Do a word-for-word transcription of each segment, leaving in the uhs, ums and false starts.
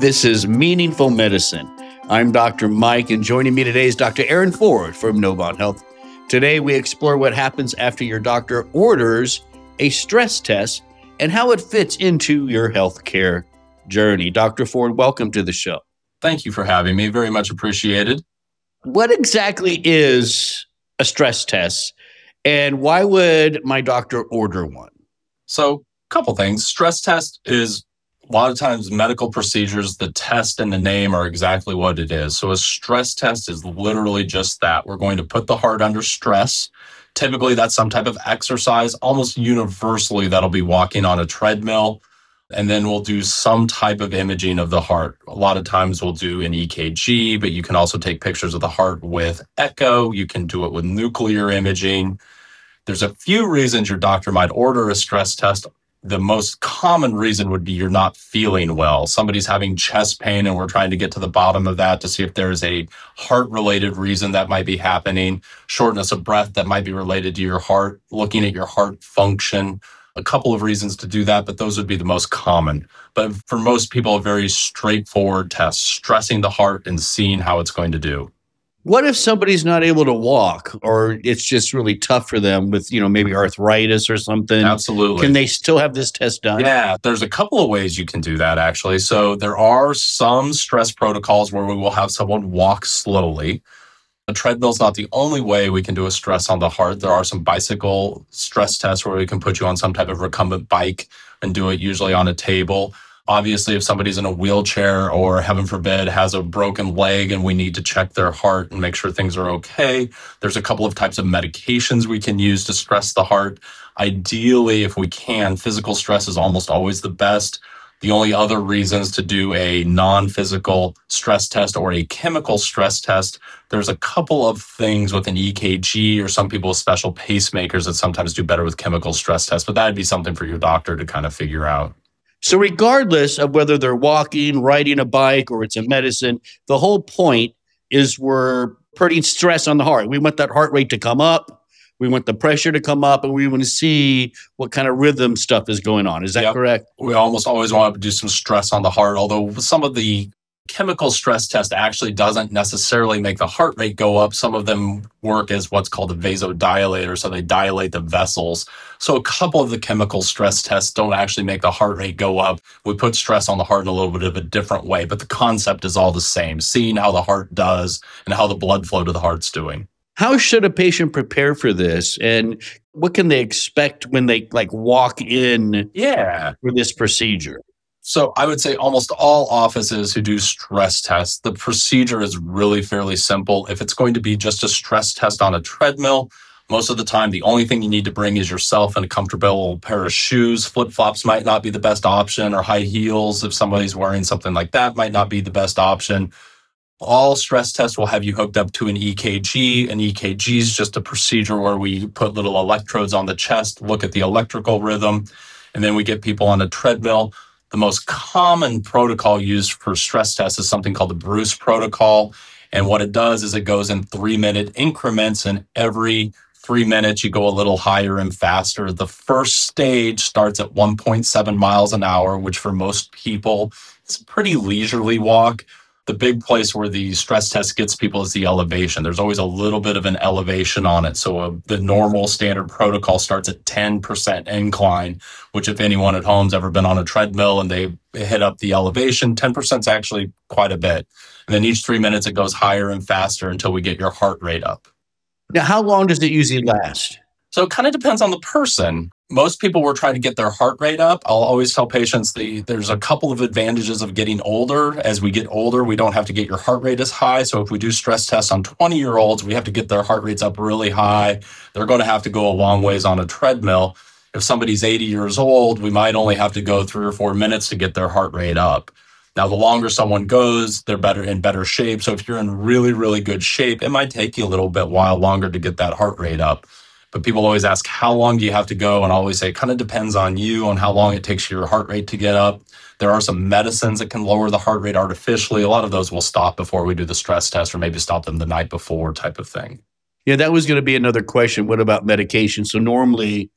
This is Meaningful Medicine. I'm Doctor Mike, and joining me today is Doctor Aaron Ford from Novant Health. Today, we explore what happens after your doctor orders a stress test and how it fits into your healthcare journey. Doctor Ford, welcome to the show. Thank you for having me. Very much appreciated. What exactly is a stress test, and why would my doctor order one? So, a couple things. Stress test is a lot of times medical procedures, the test and the name are exactly what it is. So a stress test is literally just that. We're going to put the heart under stress. Typically, that's some type of exercise. Almost universally, that'll be walking on a treadmill. And then we'll do some type of imaging of the heart. A lot of times we'll do an E K G, but you can also take pictures of the heart with echo. You can do it with nuclear imaging. There's a few reasons your doctor might order a stress test. The most common reason would be you're not feeling well. Somebody's having chest pain, and we're trying to get to the bottom of that to see if there's a heart-related reason that might be happening, shortness of breath that might be related to your heart, looking at your heart function. A couple of reasons to do that, but those would be the most common. But for most people, a very straightforward test, stressing the heart and seeing how it's going to do. What if somebody's not able to walk, or it's just really tough for them with, you know, maybe arthritis or something? Absolutely. Can they still have this test done? Yeah, there's a couple of ways you can do that, actually. So there are some stress protocols where we will have someone walk slowly. A treadmill's not the only way we can do a stress on the heart. There are some bicycle stress tests where we can put you on some type of recumbent bike and do it usually on a table. Obviously, if somebody's in a wheelchair or, heaven forbid, has a broken leg and we need to check their heart and make sure things are okay, there's a couple of types of medications we can use to stress the heart. Ideally, if we can, physical stress is almost always the best. The only other reasons to do a non-physical stress test or a chemical stress test, there's a couple of things with an E K G or some people with special pacemakers that sometimes do better with chemical stress tests, but that'd be something for your doctor to kind of figure out. So regardless of whether they're walking, riding a bike, or it's a medicine, the whole point is we're putting stress on the heart. We want that heart rate to come up. We want the pressure to come up, and we want to see what kind of rhythm stuff is going on. Is that Yep. correct? We almost always want to do some stress on the heart, although some of the chemical stress test actually doesn't necessarily make the heart rate go up. Some of them work as what's called a vasodilator, so they dilate the vessels. So a couple of the chemical stress tests don't actually make the heart rate go up. We put stress on the heart in a little bit of a different way, but the concept is all the same, seeing how the heart does and how the blood flow to the heart's doing. How should a patient prepare for this, and what can they expect when they like walk in Yeah. for this procedure? So I would say almost all offices who do stress tests, the procedure is really fairly simple. If it's going to be just a stress test on a treadmill, most of the time, the only thing you need to bring is yourself and a comfortable pair of shoes. Flip-flops might not be the best option, or high heels, if somebody's wearing something like that, might not be the best option. All stress tests will have you hooked up to an E K G. An E K G is just a procedure where we put little electrodes on the chest, look at the electrical rhythm, and then we get people on a treadmill. The most common protocol used for stress tests is something called the Bruce protocol. And what it does is it goes in three-minute increments, and every three minutes you go a little higher and faster. The first stage starts at one point seven miles an hour, which for most people is a pretty leisurely walk. The big place where the stress test gets people is the elevation. There's always a little bit of an elevation on it. So uh, the normal standard protocol starts at ten percent incline, which if anyone at home's ever been on a treadmill and they hit up the elevation, ten percent is actually quite a bit. And then each three minutes, it goes higher and faster until we get your heart rate up. Now, how long does it usually last? So it kind of depends on the person. Most people were trying to get their heart rate up. I'll always tell patients the, there's a couple of advantages of getting older. As we get older, we don't have to get your heart rate as high. So if we do stress tests on twenty-year-olds, we have to get their heart rates up really high. They're going to have to go a long ways on a treadmill. If somebody's eighty years old, we might only have to go three or four minutes to get their heart rate up. Now, the longer someone goes, they're better in better shape. So if you're in really, really good shape, it might take you a little bit while longer to get that heart rate up. But people always ask, how long do you have to go? And I always say, it kind of depends on you, on how long it takes your heart rate to get up. There are some medicines that can lower the heart rate artificially. A lot of those will stop before we do the stress test, or maybe stop them the night before type of thing. Yeah, that was going to be another question. What about medication? So normally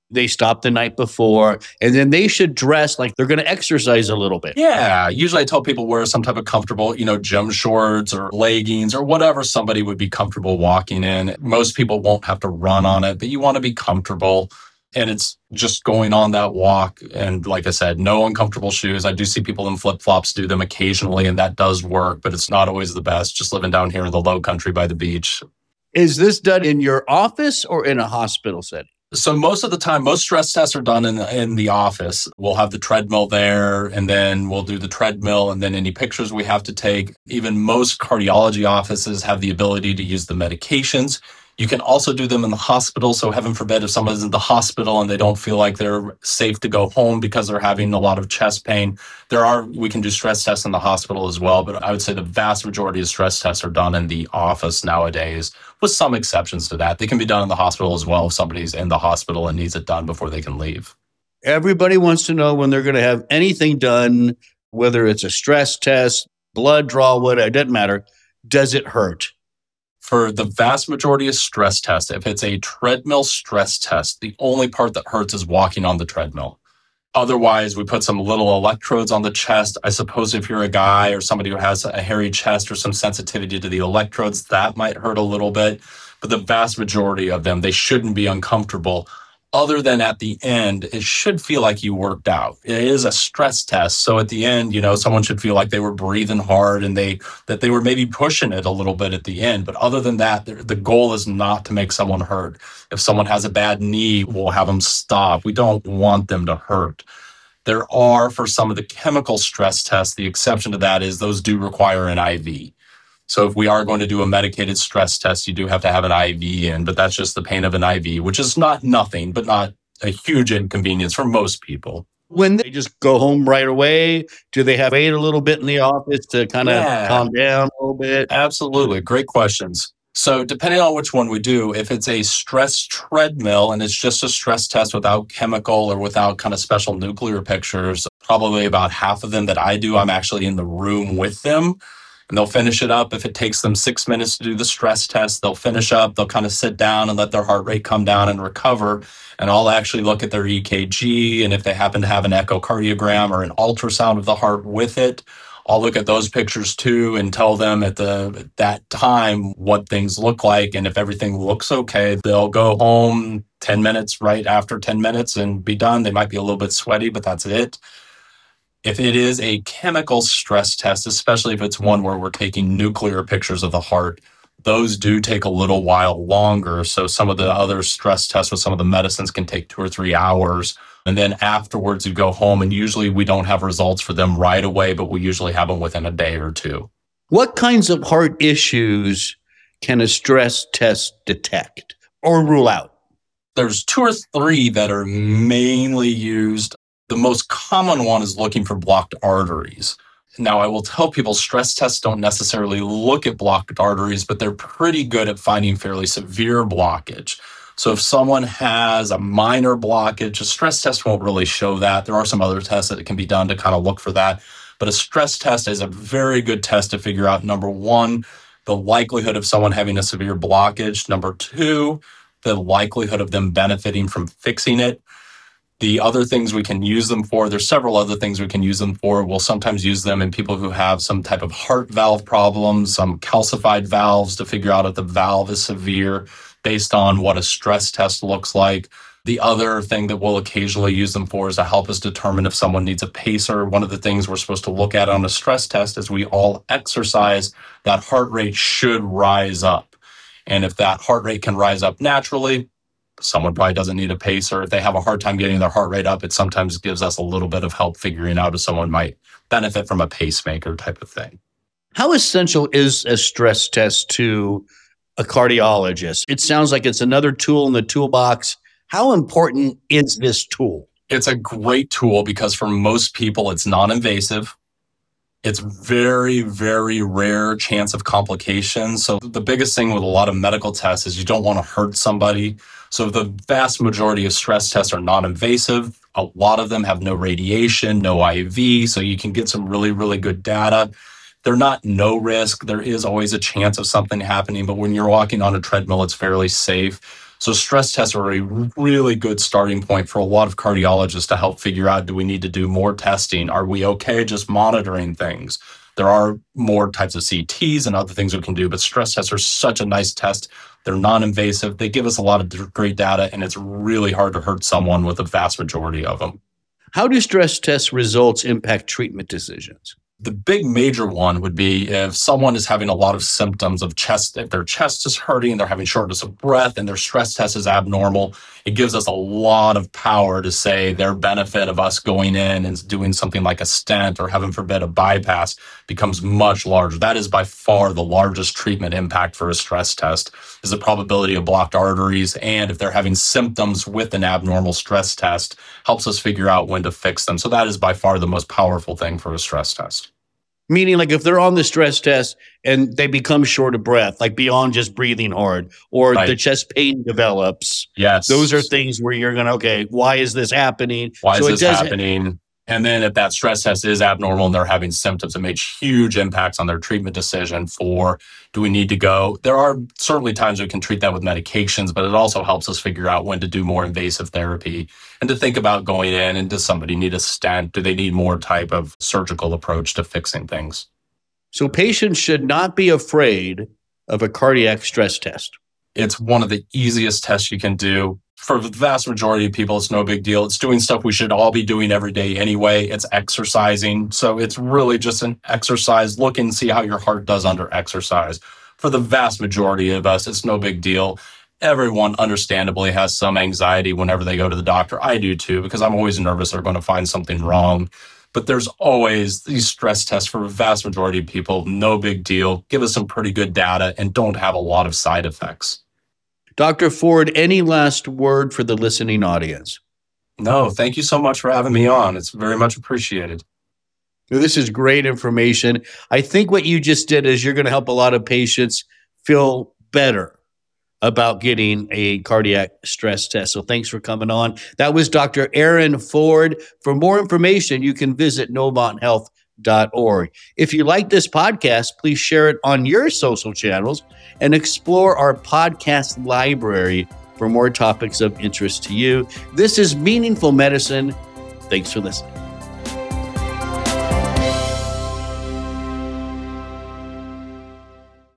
They stop the night before, and then they should dress like they're going to exercise a little bit. Yeah. Usually I tell people wear some type of comfortable, you know, gym shorts or leggings or whatever somebody would be comfortable walking in. Most people won't have to run on it, but you want to be comfortable. And it's just going on that walk. And like I said, no uncomfortable shoes. I do see people in flip flops do them occasionally, and that does work, but it's not always the best. Just living down here in the low country by the beach. Is this done in your office or in a hospital setting? So most of the time, most stress tests are done in the, in the office. We'll have the treadmill there, and then we'll do the treadmill, and then any pictures we have to take. Even most cardiology offices have the ability to use the medications. You can also do them in the hospital. So heaven forbid, if someone's in the hospital and they don't feel like they're safe to go home because they're having a lot of chest pain, there are, we can do stress tests in the hospital as well. But I would say the vast majority of stress tests are done in the office nowadays, with some exceptions to that. They can be done in the hospital as well if somebody's in the hospital and needs it done before they can leave. Everybody wants to know when they're going to have anything done, whether it's a stress test, blood draw, whatever, it doesn't matter. Does it hurt? For the vast majority of stress tests, if it's a treadmill stress test, the only part that hurts is walking on the treadmill. Otherwise, we put some little electrodes on the chest. I suppose if you're a guy or somebody who has a hairy chest or some sensitivity to the electrodes, that might hurt a little bit. But the vast majority of them, they shouldn't be uncomfortable. Other than at the end, it should feel like you worked out. It is a stress test. So at the end, you know, someone should feel like they were breathing hard and they that they were maybe pushing it a little bit at the end. But other than that, the, the goal is not to make someone hurt. If someone has a bad knee, we'll have them stop. We don't want them to hurt. There are, for some of the chemical stress tests, the exception to that is those do require an I V. So if we are going to do a medicated stress test, you do have to have an I V in, but that's just the pain of an I V, which is not nothing, but not a huge inconvenience for most people. When they just go home right away, do they have to wait a little bit in the office to kind of Yeah. calm down a little bit? Absolutely. Great questions. So depending on which one we do, if it's a stress treadmill and it's just a stress test without chemical or without kind of special nuclear pictures, probably about half of them that I do, I'm actually in the room with them. And they'll finish it up. If it takes them six minutes to do the stress test, they'll finish up. They'll kind of sit down and let their heart rate come down and recover. And I'll actually look at their E K G. And if they happen to have an echocardiogram or an ultrasound of the heart with it, I'll look at those pictures too and tell them at the at that time what things look like. And if everything looks okay, they'll go home ten minutes right after ten minutes and be done. They might be a little bit sweaty, but that's it. If it is a chemical stress test, especially if it's one where we're taking nuclear pictures of the heart, those do take a little while longer. So some of the other stress tests with some of the medicines can take two or three hours. And then afterwards you go home, and usually we don't have results for them right away, but we usually have them within a day or two. What kinds of heart issues can a stress test detect or rule out? There's two or three that are mainly used. The most common one is looking for blocked arteries. Now, I will tell people stress tests don't necessarily look at blocked arteries, but they're pretty good at finding fairly severe blockage. So if someone has a minor blockage, a stress test won't really show that. There are some other tests that can be done to kind of look for that. But a stress test is a very good test to figure out, number one, the likelihood of someone having a severe blockage. Number two, the likelihood of them benefiting from fixing it. The other things we can use them for, there's several other things we can use them for. We'll sometimes use them in people who have some type of heart valve problems, some calcified valves, to figure out if the valve is severe based on what a stress test looks like. The other thing that we'll occasionally use them for is to help us determine if someone needs a pacer. One of the things we're supposed to look at on a stress test is we all exercise, that heart rate should rise up. And if that heart rate can rise up naturally, someone probably doesn't need a pacer. If they have a hard time getting their heart rate up, it sometimes gives us a little bit of help figuring out if someone might benefit from a pacemaker type of thing. How essential is a stress test to a cardiologist? It sounds like it's another tool in the toolbox. How important is this tool? It's a great tool because for most people, it's non-invasive. It's very, very rare chance of complications. So the biggest thing with a lot of medical tests is you don't want to hurt somebody. So the vast majority of stress tests are non-invasive. A lot of them have no radiation, no I V, so you can get some really, really good data. They're not no risk. There is always a chance of something happening, but when you're walking on a treadmill, it's fairly safe. So stress tests are a really good starting point for a lot of cardiologists to help figure out, do we need to do more testing? Are we okay just monitoring things? There are more types of C Ts and other things we can do, but stress tests are such a nice test. They're non-invasive. They give us a lot of great data, and it's really hard to hurt someone with a vast majority of them. How do stress test results impact treatment decisions? The big major one would be if someone is having a lot of symptoms of chest, if their chest is hurting, they're having shortness of breath, and their stress test is abnormal. It gives us a lot of power to say their benefit of us going in and doing something like a stent or, heaven forbid, a bypass becomes much larger. That is by far the largest treatment impact for a stress test, is the probability of blocked arteries. And if they're having symptoms with an abnormal stress test, helps us figure out when to fix them. So that is by far the most powerful thing for a stress test. Meaning, like if they're on the stress test and they become short of breath, like beyond just breathing hard, or Right. the chest pain develops, Yes. those are things where you're going to, okay, why is this happening? Why So is it this does- happening? And then if that stress test is abnormal and they're having symptoms, it makes huge impacts on their treatment decision for, do we need to go? There are certainly times we can treat that with medications, but it also helps us figure out when to do more invasive therapy and to think about going in, and does somebody need a stent? Do they need more type of surgical approach to fixing things? So patients should not be afraid of a cardiac stress test. It's one of the easiest tests you can do. For the vast majority of people, it's no big deal. It's doing stuff we should all be doing every day anyway. It's exercising. So it's really just an exercise. Look and see how your heart does under exercise. For the vast majority of us, it's no big deal. Everyone understandably has some anxiety whenever they go to the doctor. I do too, because I'm always nervous they're going to find something wrong. But there's always these stress tests for the vast majority of people. No big deal. Give us some pretty good data and don't have a lot of side effects. Doctor Ford, any last word for the listening audience? No, thank you so much for having me on. It's very much appreciated. This is great information. I think what you just did is you're going to help a lot of patients feel better about getting a cardiac stress test. So thanks for coming on. That was Doctor Aaron Ford. For more information, you can visit novant health dot org. If you like this podcast, please share it on your social channels and explore our podcast library for more topics of interest to you. This is Meaningful Medicine. Thanks for listening.